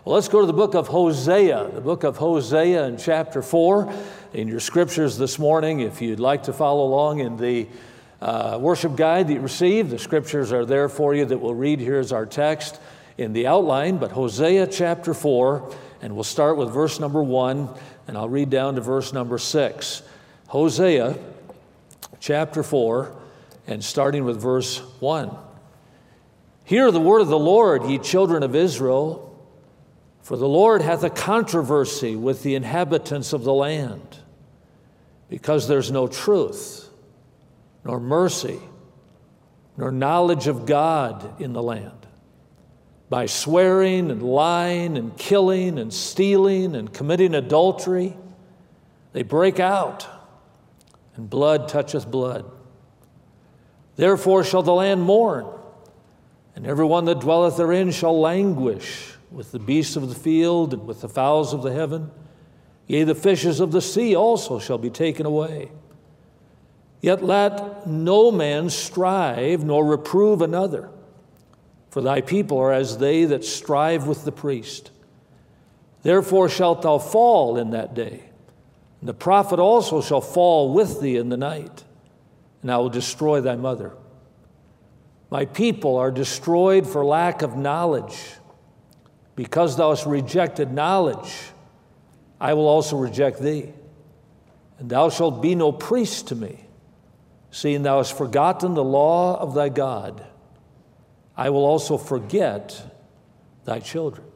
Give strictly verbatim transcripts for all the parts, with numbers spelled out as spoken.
Well, let's go to the book of Hosea, the book of Hosea in chapter four. In your scriptures this morning, if you'd like to follow along in the uh, worship guide that you received, the scriptures are there for you that we'll read here as our text in the outline. But Hosea chapter four, and we'll start with verse number one, and I'll read down to verse number six. Hosea chapter four, and starting with verse one. Hear the word of the Lord, ye children of Israel. For the Lord hath a controversy with the inhabitants of the land, because there's no truth, nor mercy, nor knowledge of God in the land. By swearing and lying and killing and stealing and committing adultery, they break out, and blood toucheth blood. Therefore shall the land mourn, and every one that dwelleth therein shall languish, with the beasts of the field and with the fowls of the heaven. Yea, the fishes of the sea also shall be taken away. Yet let no man strive nor reprove another, for thy people are as they that strive with the priest. Therefore shalt thou fall in that day, and the prophet also shall fall with thee in the night, and I will destroy thy mother. My people are destroyed for lack of knowledge. Because thou hast rejected knowledge, I will also reject thee. And thou shalt be no priest to me, seeing thou hast forgotten the law of thy God. I will also forget thy children.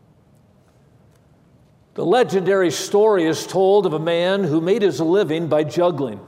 The legendary story is told of a man who made his living by juggling.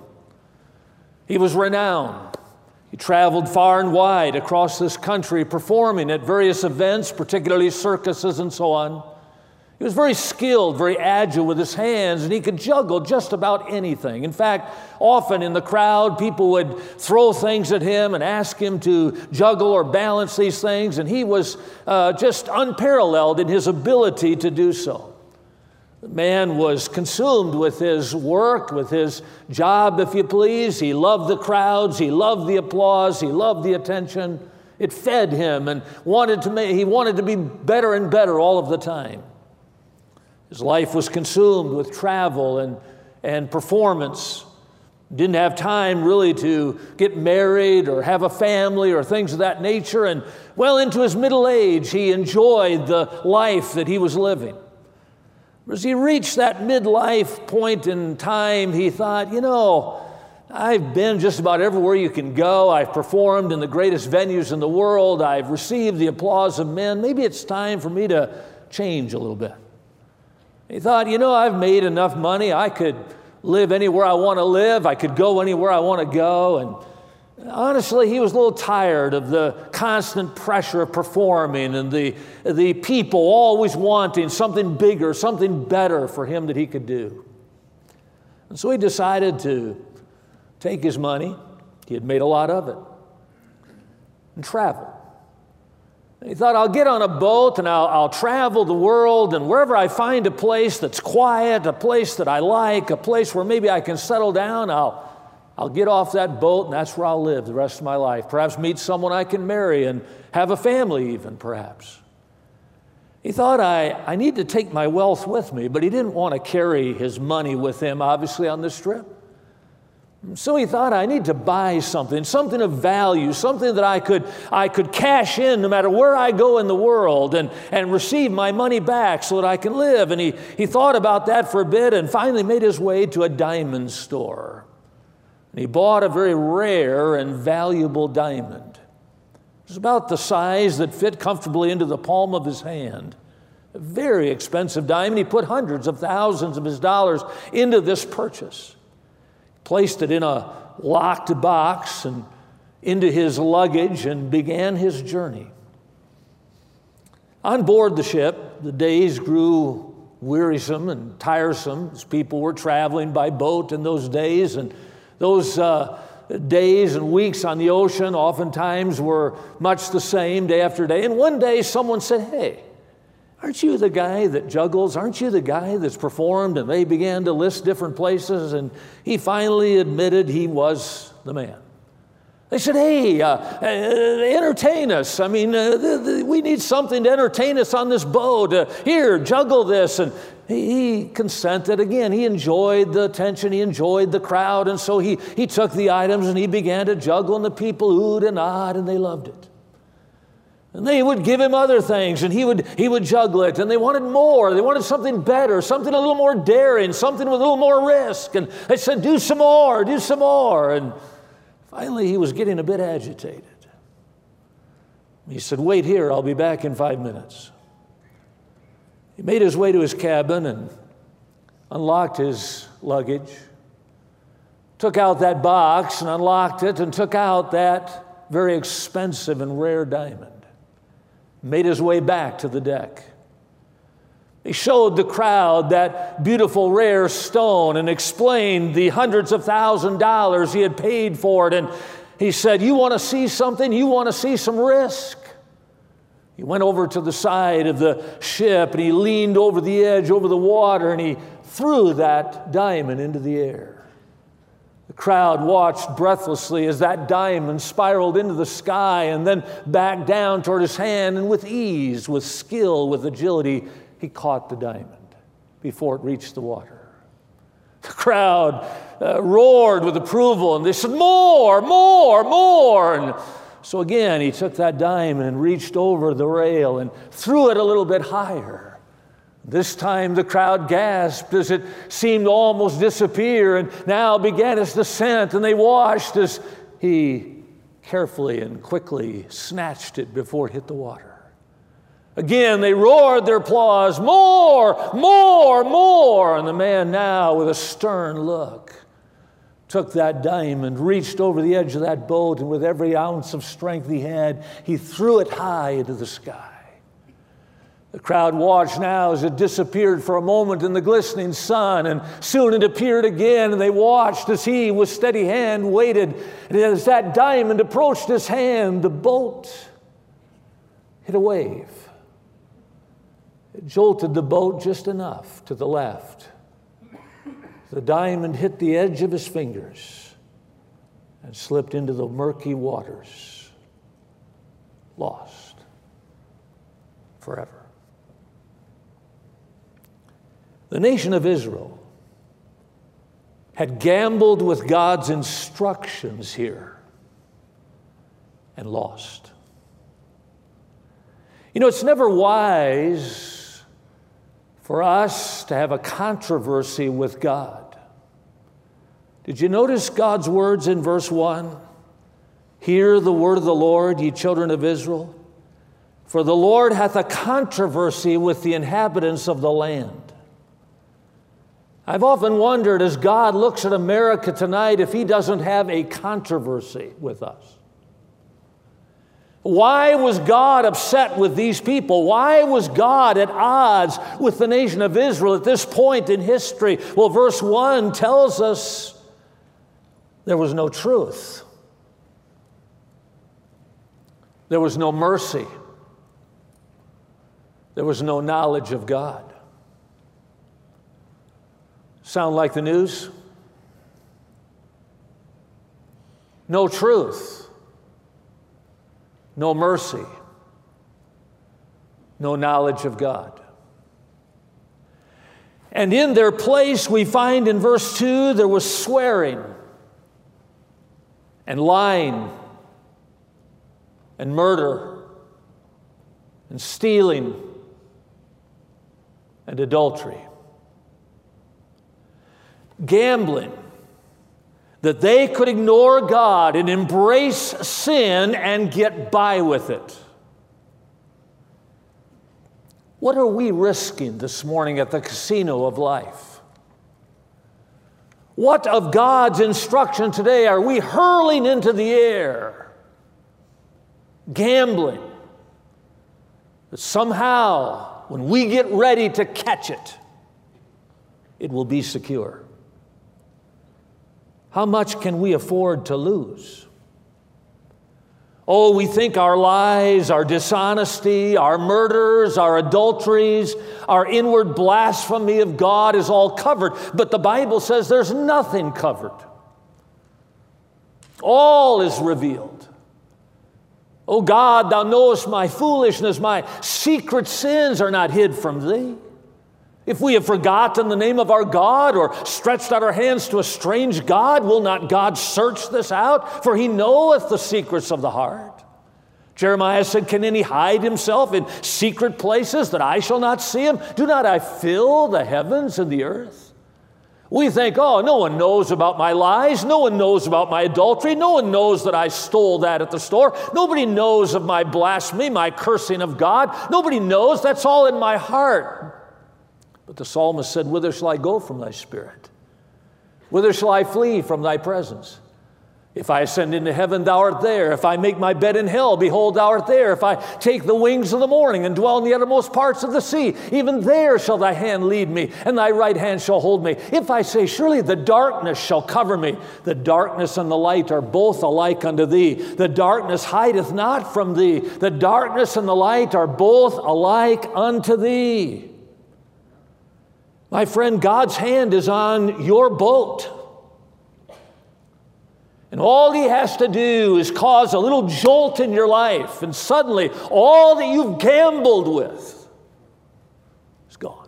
He was renowned. He traveled far and wide across this country performing at various events, particularly circuses and so on. He was very skilled, very agile with his hands, and he could juggle just about anything. In fact, often in the crowd, people would throw things at him and ask him to juggle or balance these things, and he was uh, just unparalleled in his ability to do so. The man was consumed with his work, with his job, if you please. He loved the crowds. He loved the applause. He loved the attention. It fed him, and wanted to make, he wanted to be better and better all of the time. His life was consumed with travel and, and performance. Didn't have time really to get married or have a family or things of that nature. And well into his middle age, he enjoyed the life that he was living. As he reached that midlife point in time, he thought, you know, I've been just about everywhere you can go. I've performed in the greatest venues in the world. I've received the applause of men. Maybe it's time for me to change a little bit. He thought, you know, I've made enough money. I could live anywhere I want to live. I could go anywhere I want to go. And honestly, he was a little tired of the constant pressure of performing and the, the people always wanting something bigger, something better for him that he could do. And so he decided to take his money, he had made a lot of it, and travel. And he thought, I'll get on a boat and I'll, I'll travel the world, and wherever I find a place that's quiet, a place that I like, a place where maybe I can settle down, I'll I'll get off that boat, and that's where I'll live the rest of my life. Perhaps meet someone I can marry and have a family even, perhaps. He thought, I, I need to take my wealth with me, but he didn't want to carry his money with him, obviously, on this trip. So he thought, I need to buy something, something of value, something that I could, I could cash in no matter where I go in the world and, and receive my money back so that I can live. And he, he thought about that for a bit and finally made his way to a diamond store. And he bought a very rare and valuable diamond. It was about the size that fit comfortably into the palm of his hand. A very expensive diamond. He put hundreds of thousands of his dollars into this purchase. He placed it in a locked box and into his luggage and began his journey. On board the ship, the days grew wearisome and tiresome as people were traveling by boat in those days, and those uh, days and weeks on the ocean oftentimes were much the same day after day. And one day someone said, hey, aren't you the guy that juggles? Aren't you the guy that's performed? And they began to list different places, and he finally admitted he was the man. They said, hey, uh, uh, entertain us. I mean, uh, the, the, we need something to entertain us on this boat. Uh, here, juggle this. And he, he consented. Again, he enjoyed the attention. He enjoyed the crowd. And so he, he took the items and he began to juggle, and the people oohed and ahed, and they loved it. And they would give him other things, and he would, he would juggle it. And they wanted more. They wanted something better, something a little more daring, something with a little more risk. And they said, do some more, do some more. And finally, he was getting a bit agitated. He said, wait here, I'll be back in five minutes. He made his way to his cabin and unlocked his luggage, took out that box and unlocked it, and took out that very expensive and rare diamond. Made his way back to the deck. He showed the crowd that beautiful rare stone and explained the hundreds of thousand dollars he had paid for it. And he said, you want to see something? You want to see some risk? He went over to the side of the ship and he leaned over the edge, over the water, and he threw that diamond into the air. The crowd watched breathlessly as that diamond spiraled into the sky and then back down toward his hand, and with ease, with skill, with agility, he caught the diamond before it reached the water. The crowd uh, roared with approval, and they said, more, more, more. And so again, he took that diamond and reached over the rail and threw it a little bit higher. This time the crowd gasped as it seemed to almost disappear, and now began its descent, and they watched as he carefully and quickly snatched it before it hit the water. Again, they roared their applause, more, more, more. And the man now, with a stern look, took that diamond, reached over the edge of that boat, and with every ounce of strength he had, he threw it high into the sky. The crowd watched now as it disappeared for a moment in the glistening sun, and soon it appeared again, and they watched as he, with steady hand, waited. And as that diamond approached his hand, the boat hit a wave. It jolted the boat just enough to the left. The diamond hit the edge of his fingers and slipped into the murky waters, lost forever. The nation of Israel had gambled with God's instructions here and lost. You know, it's never wise for us to have a controversy with God. Did you notice God's words in verse one? Hear the word of the Lord, ye children of Israel. For the Lord hath a controversy with the inhabitants of the land. I've often wondered, as God looks at America tonight, if he doesn't have a controversy with us. Why was God upset with these people? Why was God at odds with the nation of Israel at this point in history? Well, verse one tells us there was no truth. There was no mercy. There was no knowledge of God. Sound like the news? No truth, no mercy, no knowledge of God. And in their place, we find in verse two, there was swearing and lying and murder and stealing and adultery. Gambling, that they could ignore God and embrace sin and get by with it. What are we risking this morning at the casino of life? What of God's instruction today are we hurling into the air? Gambling, that somehow, when we get ready to catch it, it will be secure. How much can we afford to lose? Oh, we think our lies, our dishonesty, our murders, our adulteries, our inward blasphemy of God is all covered. But the Bible says there's nothing covered. All is revealed. O God, thou knowest my foolishness. My secret sins are not hid from thee. If we have forgotten the name of our God or stretched out our hands to a strange God, will not God search this out? For he knoweth the secrets of the heart. Jeremiah said, can any hide himself in secret places that I shall not see him? Do not I fill the heavens and the earth? We think, oh, no one knows about my lies. No one knows about my adultery. No one knows that I stole that at the store. Nobody knows of my blasphemy, my cursing of God. Nobody knows. That's all in my heart. But the psalmist said, whither shall I go from thy spirit? Whither shall I flee from thy presence? If I ascend into heaven, thou art there. If I make my bed in hell, behold, thou art there. If I take the wings of the morning and dwell in the uttermost parts of the sea, even there shall thy hand lead me, and thy right hand shall hold me. If I say, surely the darkness shall cover me, the darkness and the light are both alike unto thee. The darkness hideth not from thee. The darkness and the light are both alike unto thee. My friend, God's hand is on your boat. And all he has to do is cause a little jolt in your life, and suddenly all that you've gambled with is gone.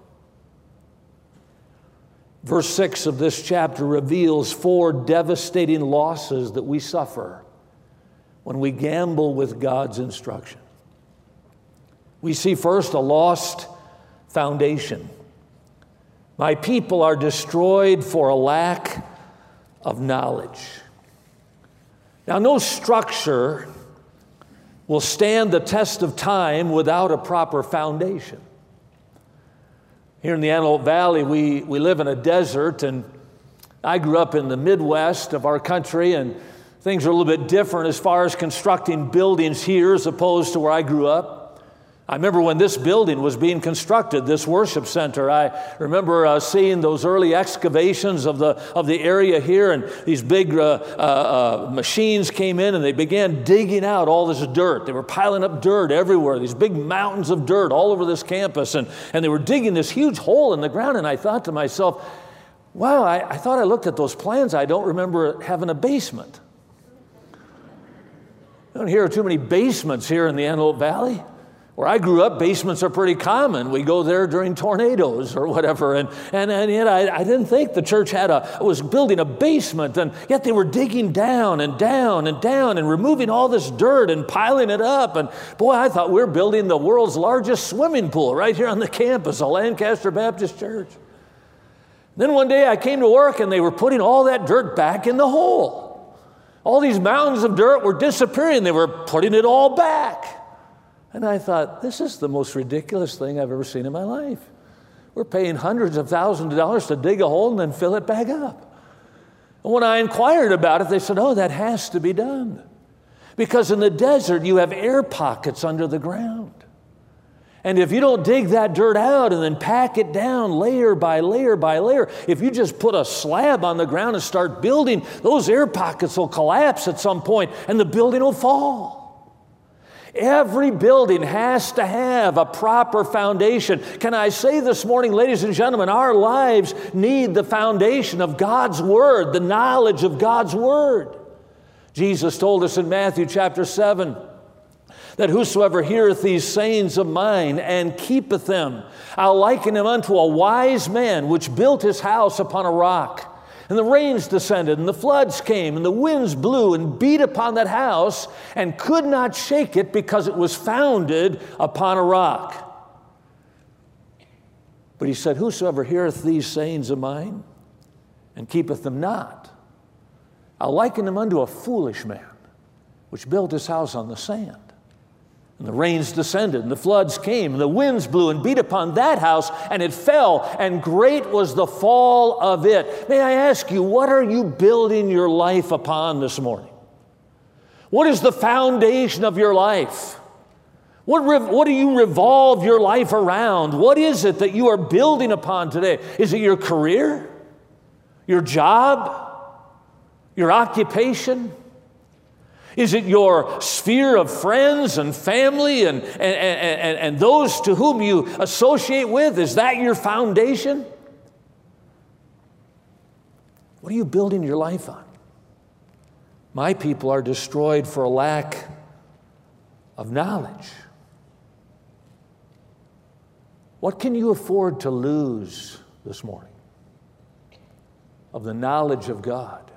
Verse six of this chapter reveals four devastating losses that we suffer when we gamble with God's instruction. We see first a lost foundation. My people are destroyed for a lack of knowledge. Now, no structure will stand the test of time without a proper foundation. Here in the Antelope Valley, we, we live in a desert, and I grew up in the Midwest of our country, and things are a little bit different as far as constructing buildings here as opposed to where I grew up. I remember when this building was being constructed, this worship center, I remember uh, seeing those early excavations of the, of the area here, and these big uh, uh, uh, machines came in and they began digging out all this dirt. They were piling up dirt everywhere, these big mountains of dirt all over this campus, and, and they were digging this huge hole in the ground, and I thought to myself, wow, I, I thought I looked at those plans, I don't remember having a basement. I don't hear too many basements here in the Antelope Valley. Where I grew up, basements are pretty common. We go there during tornadoes or whatever. And, and, and yet I, I didn't think the church had a, was building a basement. And yet they were digging down and down and down and removing all this dirt and piling it up. And boy, I thought we were building the world's largest swimming pool right here on the campus of Lancaster Baptist Church. Then one day I came to work and they were putting all that dirt back in the hole. All these mountains of dirt were disappearing. They were putting it all back. And I thought, this is the most ridiculous thing I've ever seen in my life. We're paying hundreds of thousands of dollars to dig a hole and then fill it back up. And when I inquired about it, they said, oh, that has to be done. Because in the desert, you have air pockets under the ground. And if you don't dig that dirt out and then pack it down layer by layer by layer, if you just put a slab on the ground and start building, those air pockets will collapse at some point and the building will fall. Every building has to have a proper foundation. Can I say this morning, ladies and gentlemen, our lives need the foundation of God's Word, the knowledge of God's Word. Jesus told us in Matthew chapter seven that whosoever heareth these sayings of mine and keepeth them, I'll liken him unto a wise man which built his house upon a rock. And the rains descended, and the floods came, and the winds blew and beat upon that house, and could not shake it because it was founded upon a rock. But he said, whosoever heareth these sayings of mine, and keepeth them not, I'll liken him unto a foolish man, which built his house on the sand. And the rains descended, and the floods came, and the winds blew and beat upon that house, and it fell, and great was the fall of it. May I ask you, what are you building your life upon this morning? What is the foundation of your life? What, rev- what do you revolve your life around? What is it that you are building upon today? Is it your career? Your job? Your occupation? Is it your sphere of friends and family and, and, and, and those to whom you associate with? Is that your foundation? What are you building your life on? My people are destroyed for a lack of knowledge. What can you afford to lose this morning of the knowledge of God?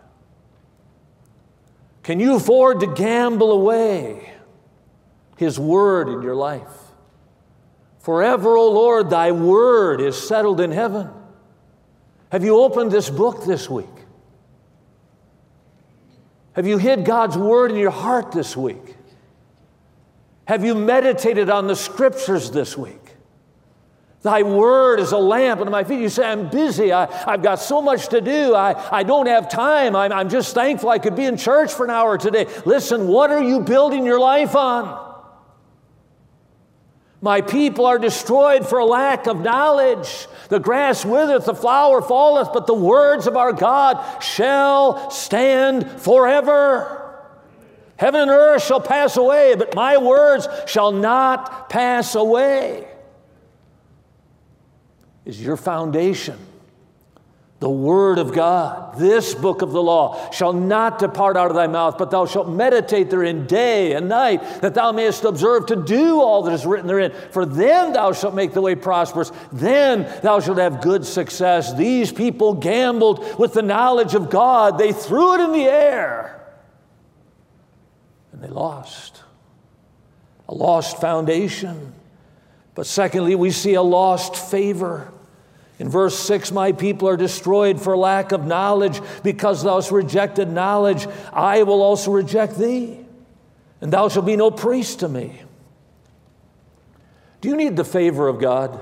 Can you afford to gamble away His word in your life? Forever, O Lord, thy word is settled in heaven. Have you opened this book this week? Have you hid God's word in your heart this week? Have you meditated on the scriptures this week? Thy word is a lamp unto my feet. You say, I'm busy. I, I've got so much to do. I, I don't have time. I'm, I'm just thankful I could be in church for an hour today. Listen, what are you building your life on? My people are destroyed for a lack of knowledge. The grass withereth, the flower falleth, but the words of our God shall stand forever. Heaven and earth shall pass away, but my words shall not pass away. Is your foundation the word of God? This book of the law shall not depart out of thy mouth, but thou shalt meditate therein day and night, that thou mayest observe to do all that is written therein. For then thou shalt make the way prosperous. Then thou shalt have good success. These people gambled with the knowledge of God. They threw it in the air, and they lost. A lost foundation. But secondly, we see a lost favor. In verse six, my people are destroyed for lack of knowledge. Because thou hast rejected knowledge, I will also reject thee, and thou shalt be no priest to me. Do you need the favor of God?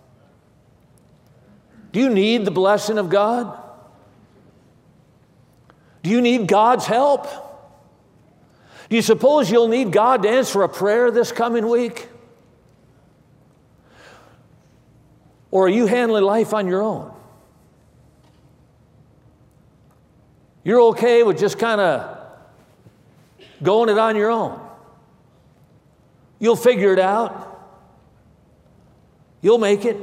Do you need the blessing of God? Do you need God's help? Do you suppose you'll need God to answer a prayer this coming week? Or are you handling life on your own? You're okay with just kind of going it on your own. You'll figure it out. You'll make it.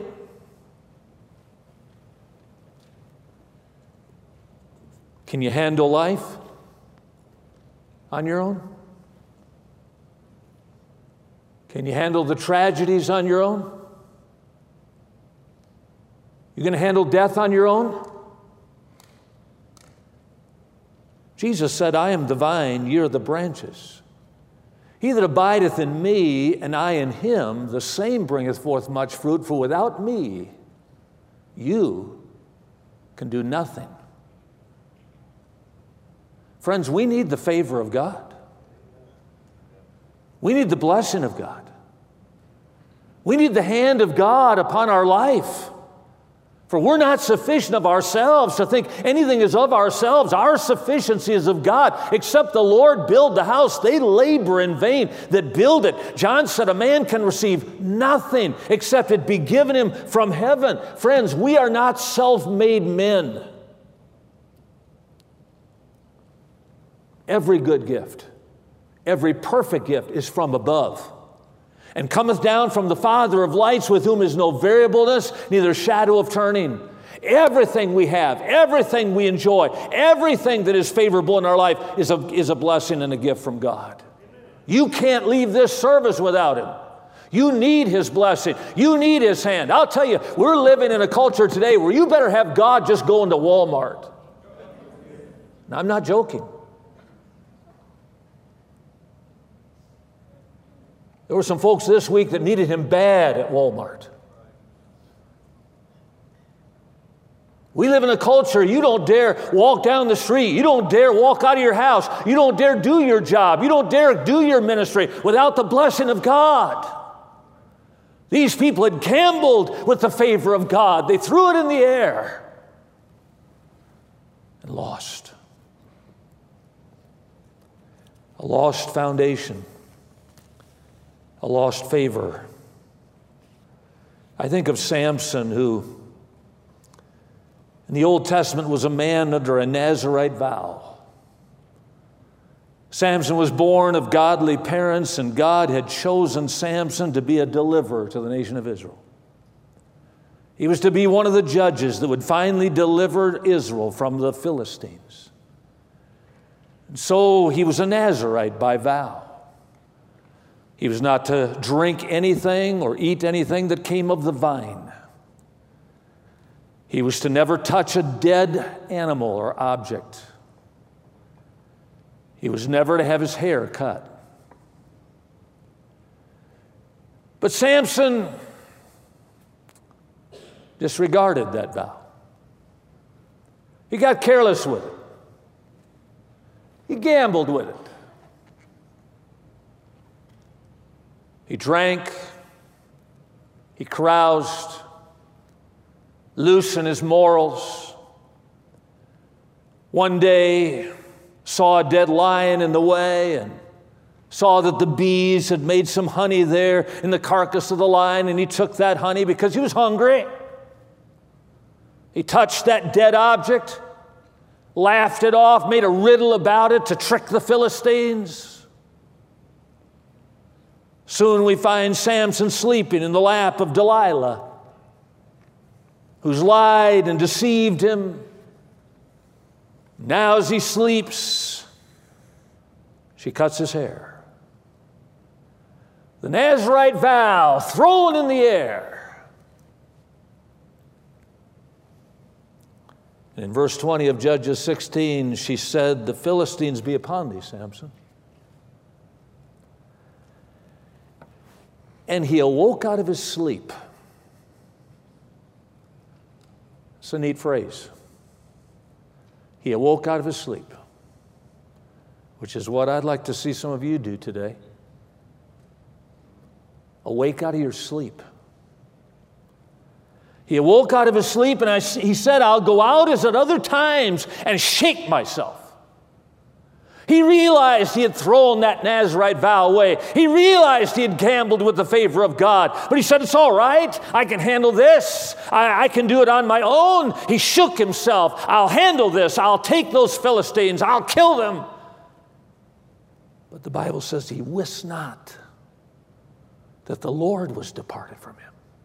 Can you handle life on your own? Can you handle the tragedies on your own? You going to handle death on your own? Jesus said, I am the vine, ye are the branches. He that abideth in me, and I in him, the same bringeth forth much fruit, for without me you can do nothing. Friends, we need the favor of God. We need the blessing of God. We need the hand of God upon our life. For we're not sufficient of ourselves to think anything is of ourselves. Our sufficiency is of God. Except the Lord build the house, they labor in vain that build it. John said a man can receive nothing except it be given him from heaven. Friends, we are not self-made men. Every good gift, every perfect gift is from above, and cometh down from the Father of lights, with whom is no variableness, neither shadow of turning. Everything we have, everything we enjoy, everything that is favorable in our life is a, is a blessing and a gift from God. You can't leave this service without Him. You need His blessing. You need His hand. I'll tell you, we're living in a culture today where you better have God just going to Walmart. Now, I'm not joking. There were some folks this week that needed Him bad at Walmart. We live in a culture, you don't dare walk down the street. You don't dare walk out of your house. You don't dare do your job. You don't dare do your ministry without the blessing of God. These people had gambled with the favor of God. They threw it in the air and lost. A lost foundation. A lost favor. I think of Samson, who in the Old Testament was a man under a Nazirite vow. Samson was born of godly parents, and God had chosen Samson to be a deliverer to the nation of Israel. He was to be one of the judges that would finally deliver Israel from the Philistines. So he was a Nazirite by vow. He was not to drink anything or eat anything that came of the vine. He was to never touch a dead animal or object. He was never to have his hair cut. But Samson disregarded that vow. He got careless with it. He gambled with it. He drank. He caroused, loose in his morals. One day, saw a dead lion in the way and saw that the bees had made some honey there in the carcass of the lion, and he took that honey because he was hungry. He touched that dead object, laughed it off, made a riddle about it to trick the Philistines. Soon we find Samson sleeping in the lap of Delilah, who's lied and deceived him. Now as he sleeps, she cuts his hair. The Nazirite vow thrown in the air. And in verse twenty of Judges sixteen, she said, "The Philistines be upon thee, Samson." And he awoke out of his sleep. It's a neat phrase. He awoke out of his sleep, which is what I'd like to see some of you do today. Awake out of your sleep. He awoke out of his sleep, and I, he said, "I'll go out as at other times and shake myself." He realized he had thrown that Nazirite vow away. He realized he had gambled with the favor of God. But he said, "It's all right. I can handle this. I, I can do it on my own." He shook himself. "I'll handle this. I'll take those Philistines. I'll kill them." But the Bible says he wist not that the Lord was departed from him.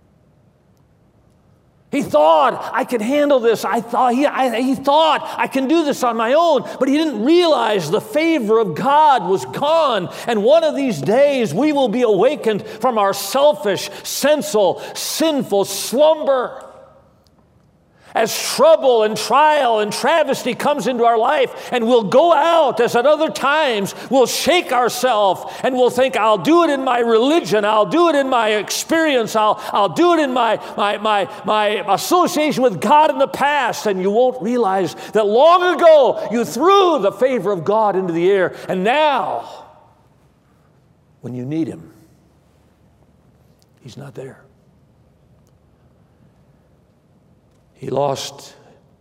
He thought, "I can handle this." I thought he, I, he thought, "I can do this on my own." But he didn't realize the favor of God was gone. And one of these days, we will be awakened from our selfish, sensual, sinful slumber. As trouble and trial and travesty comes into our life, and we'll go out as at other times, we'll shake ourselves and we'll think, "I'll do it in my religion, I'll do it in my experience, I'll, I'll do it in my, my, my, my association with God in the past," and you won't realize that long ago you threw the favor of God into the air, and now, when you need him, he's not there. He lost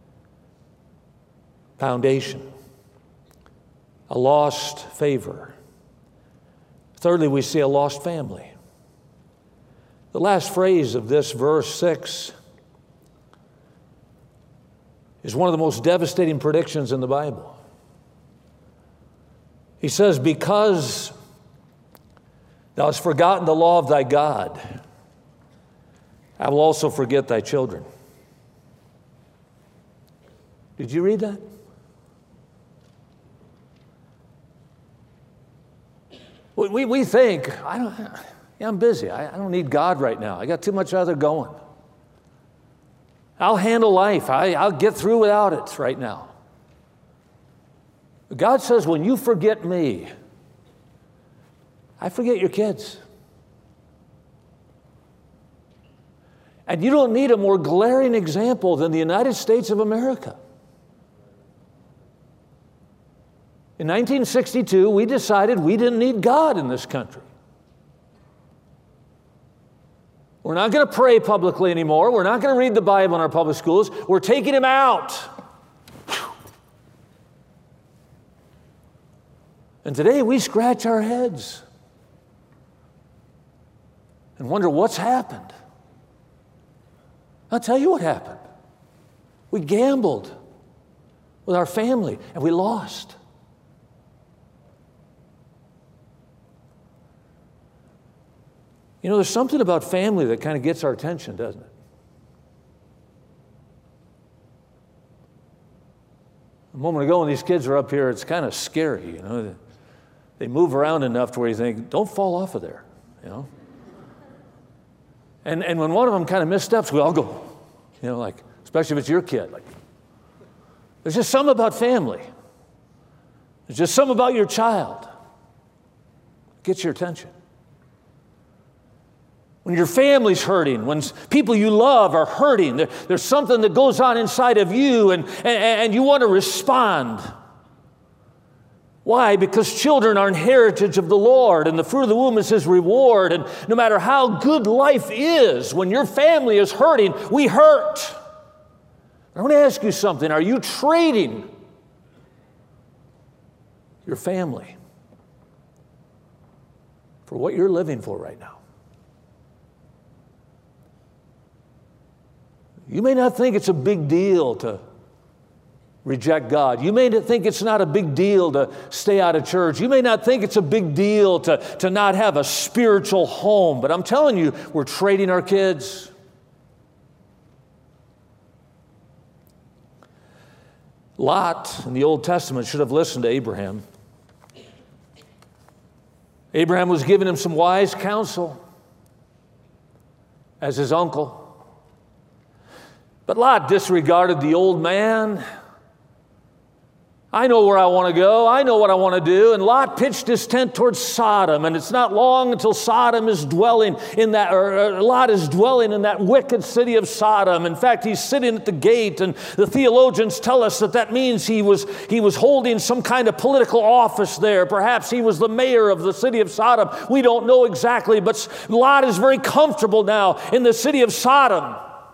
foundation, a lost favor. Thirdly, we see a lost family. The last phrase of this verse six is one of the most devastating predictions in the Bible. He says, "Because thou hast forgotten the law of thy God, I will also forget thy children." Did you read that? We, we think, I don't, yeah, I'm busy. I, I don't need God right now. I got too much other going. I'll handle life. I, I'll get through without it right now. But God says, when you forget me, I forget your kids. And you don't need a more glaring example than the United States of America. In nineteen sixty-two, we decided we didn't need God in this country. We're not going to pray publicly anymore. We're not going to read the Bible in our public schools. We're taking him out. And today we scratch our heads and wonder what's happened. I'll tell you what happened. We gambled with our family and we lost. You know, there's something about family that kind of gets our attention, doesn't it? A moment ago when these kids are up here, it's kind of scary, you know. They move around enough to where you think, don't fall off of there, you know. And, and when one of them kind of missteps, we all go, you know, like, especially if it's your kid. Like, there's just something about family. There's just something about your child that gets your attention. When your family's hurting, when people you love are hurting, there, there's something that goes on inside of you, and, and, and you want to respond. Why? Because children are an heritage of the Lord, and the fruit of the womb is His reward. And no matter how good life is, when your family is hurting, we hurt. I want to ask you something. Are you trading your family for what you're living for right now? You may not think it's a big deal to reject God. You may not think it's not a big deal to stay out of church. You may not think it's a big deal to, to not have a spiritual home. But I'm telling you, we're trading our kids. Lot in the Old Testament should have listened to Abraham. Abraham was giving him some wise counsel as his uncle. But Lot disregarded the old man. I know where I want to go. I know what I want to do. And Lot pitched his tent towards Sodom. And it's not long until Sodom is dwelling in that, or Lot is dwelling in that wicked city of Sodom. In fact, he's sitting at the gate. And the theologians tell us that that means he was, he was holding some kind of political office there. Perhaps he was the mayor of the city of Sodom. We don't know exactly. But Lot is very comfortable now in the city of Sodom.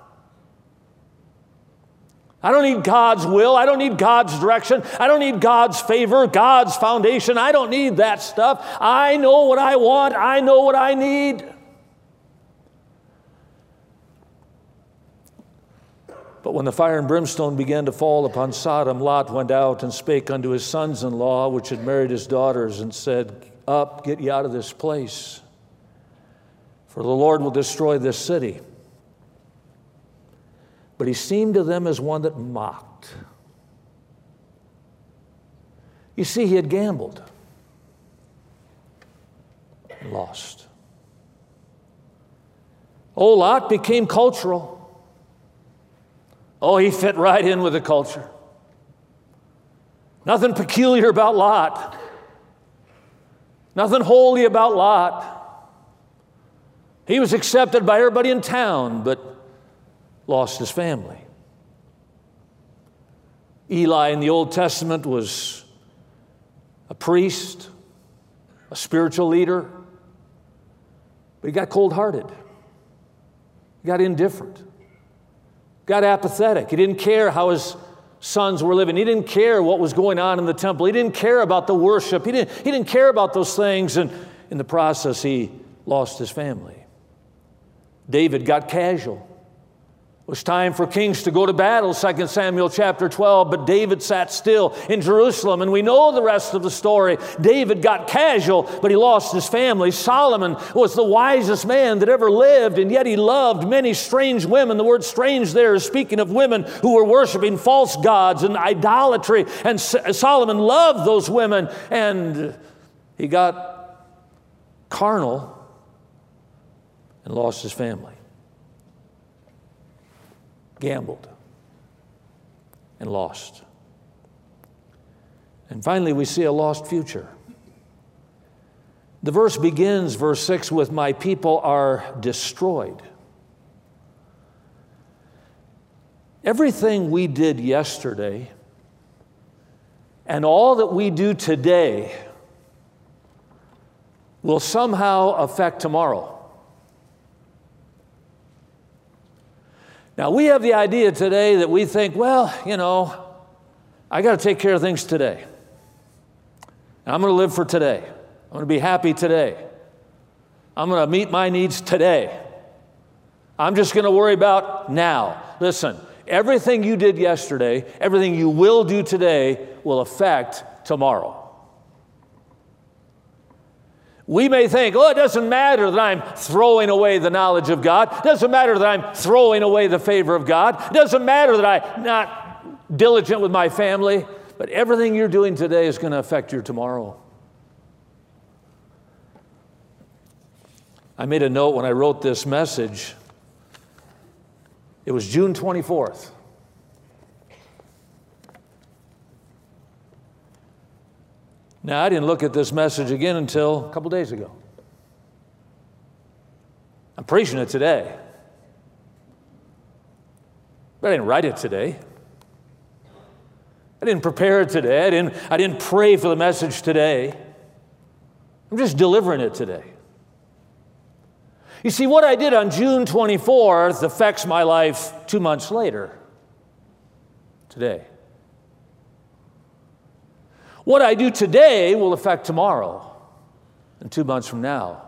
I don't need God's will. I don't need God's direction. I don't need God's favor, God's foundation. I don't need that stuff. I know what I want. I know what I need. But when the fire and brimstone began to fall upon Sodom, Lot went out and spake unto his sons-in-law, which had married his daughters, and said, Up, get ye out of this place, for the Lord will destroy this city. But he seemed to them as one that mocked. You see, he had gambled and lost. Oh, Lot became cultural. Oh, he fit right in with the culture. Nothing peculiar about Lot. Nothing holy about Lot. He was accepted by everybody in town, but lost his family. Eli in the Old Testament was a priest, a spiritual leader, but he got cold-hearted. He got indifferent. Got apathetic. He didn't care how his sons were living. He didn't care what was going on in the temple. He didn't care about the worship. He didn't, he didn't care about those things, and in the process, he lost his family. David got casual. It was time for kings to go to battle, Second Samuel chapter twelve, but David sat still in Jerusalem, and we know the rest of the story. David got casual, but he lost his family. Solomon was the wisest man that ever lived, and yet he loved many strange women. The word strange there is speaking of women who were worshiping false gods and idolatry, and Solomon loved those women, and he got carnal and lost his family. Gambled and lost. And finally, we see a lost future. The verse begins, verse six, with my people are destroyed. Everything we did yesterday and all that we do today will somehow affect tomorrow. Now, we have the idea today that we think, well, you know, I got to take care of things today. I'm going to live for today. I'm going to be happy today. I'm going to meet my needs today. I'm just going to worry about now. Listen, everything you did yesterday, everything you will do today will affect tomorrow. We may think, oh, it doesn't matter that I'm throwing away the knowledge of God. It doesn't matter that I'm throwing away the favor of God. It doesn't matter that I'm not diligent with my family. but everything you're doing today is going to affect your tomorrow. I made a note when I wrote this message. It was June twenty-fourth. Now, I didn't look at this message again until a couple days ago. I'm preaching it today. But I didn't write it today. I didn't prepare it today. I didn't, I didn't pray for the message today. I'm just delivering it today. You see, what I did on June twenty-fourth affects my life two months later, today. What I do today will affect tomorrow and two months from now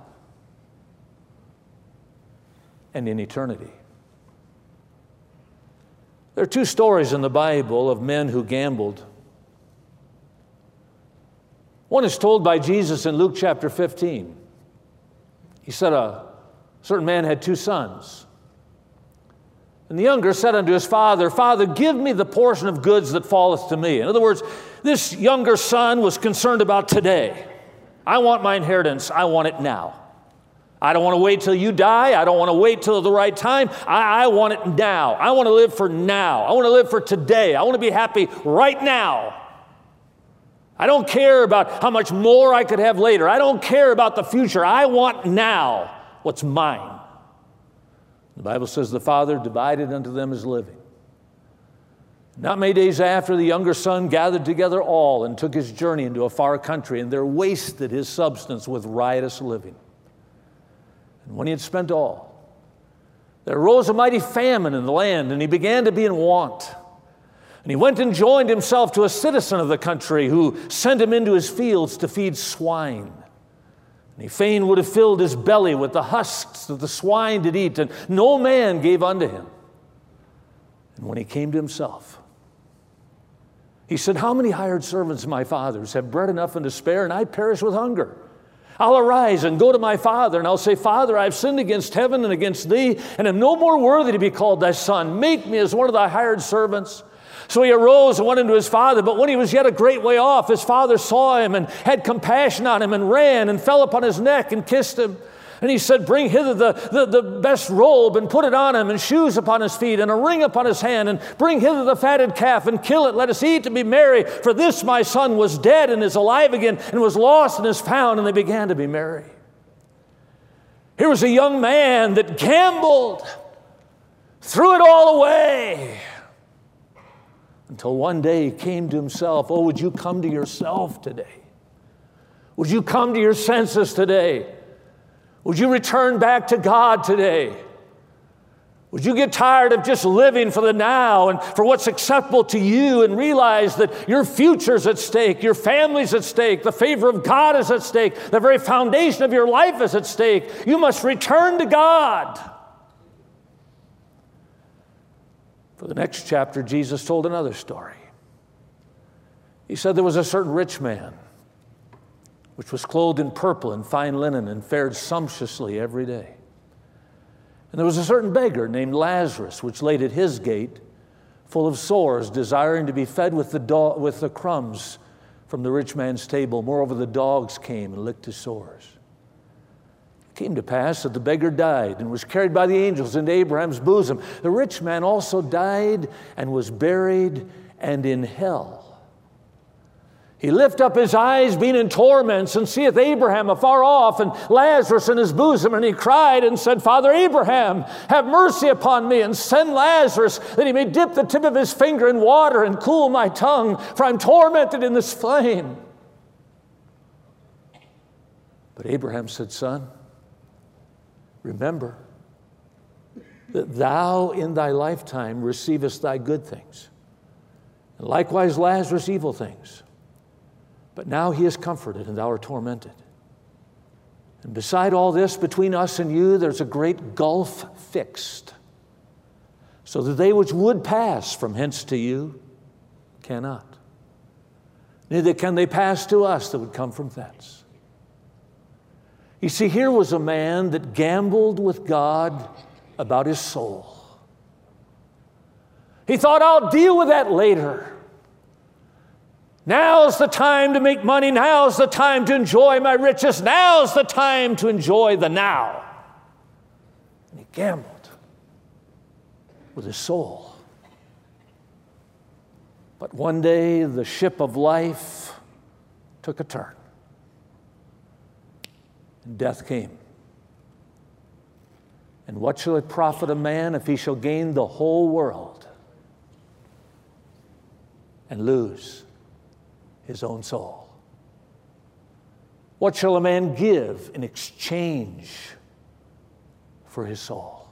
and in eternity. There are two stories in the Bible of men who gambled. One is told by Jesus in Luke chapter fifteen. He said a certain man had two sons. And the younger said unto his father, Father, give me the portion of goods that falleth to me. In other words, this younger son was concerned about today. I want my inheritance. I want it now. I don't want to wait till you die. I don't want to wait till the right time. I, I want it now. I want to live for now. I want to live for today. I want to be happy right now. I don't care about how much more I could have later. I don't care about the future. I want now what's mine. The Bible says the father divided unto them his living. Not many days after, the younger son gathered together all and took his journey into a far country, and there wasted his substance with riotous living. And when he had spent all, there arose a mighty famine in the land, and he began to be in want. And he went and joined himself to a citizen of the country, who sent him into his fields to feed swine. And he fain would have filled his belly with the husks that the swine did eat, and no man gave unto him. And when he came to himself, he said, How many hired servants of my father's have bread enough and to spare, and I perish with hunger? I'll arise and go to my father, and I'll say, Father, I have sinned against heaven and against thee, and am no more worthy to be called thy son. Make me as one of thy hired servants. So he arose and went into his father, but when he was yet a great way off, his father saw him and had compassion on him, and ran and fell upon his neck and kissed him. And he said, Bring hither the, the, the best robe, and put it on him, and shoes upon his feet, and a ring upon his hand, and bring hither the fatted calf, and kill it. Let us eat and be merry. For this my son was dead and is alive again, and was lost and is found. And they began to be merry. Here was a young man that gambled, threw it all away, until one day he came to himself. Oh, would you come to yourself today? Would you come to your senses today? Would you return back to God today? Would you get tired of just living for the now and for what's acceptable to you, and realize that your future's at stake, your family's at stake, the favor of God is at stake, the very foundation of your life is at stake? You must return to God. For the next chapter, Jesus told another story. He said there was a certain rich man, which was clothed in purple and fine linen, and fared sumptuously every day. And there was a certain beggar named Lazarus, which laid at his gate, full of sores, desiring to be fed with the, do- with the crumbs from the rich man's table. Moreover, the dogs came and licked his sores. It came to pass that the beggar died and was carried by the angels into Abraham's bosom. The rich man also died and was buried, and in hell he lift up his eyes, being in torments, and seeth Abraham afar off, and Lazarus in his bosom. And he cried and said, Father Abraham, have mercy upon me, and send Lazarus, that he may dip the tip of his finger in water and cool my tongue, for I'm tormented in this flame. But Abraham said, Son, remember that thou in thy lifetime receivest thy good things, and likewise Lazarus evil things. But now he is comforted, and thou art tormented. And beside all this, between us and you, there's a great gulf fixed, so that they which would pass from hence to you cannot. Neither can they pass to us that would come from thence. You see, here was a man that gambled with God about his soul. He thought, I'll deal with that later. Now's the time to make money. Now's the time to enjoy my riches. Now's the time to enjoy the now. And he gambled with his soul. But one day the ship of life took a turn. And death came. And what shall it profit a man if he shall gain the whole world and lose his own soul? What shall a man give in exchange for his soul?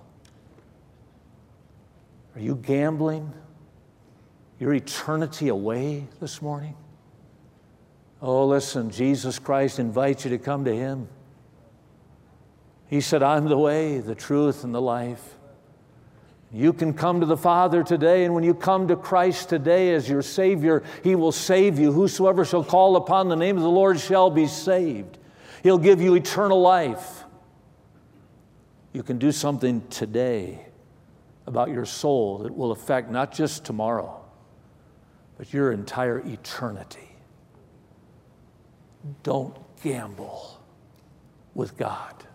Are you gambling your eternity away this morning? Oh, listen, Jesus Christ invites you to come to him. He said, I'm the way, the truth, and the life. You can come to the Father today, and when you come to Christ today as your Savior, he will save you. Whosoever shall call upon the name of the Lord shall be saved. He'll give you eternal life. You can do something today about your soul that will affect not just tomorrow, but your entire eternity. Don't gamble with God.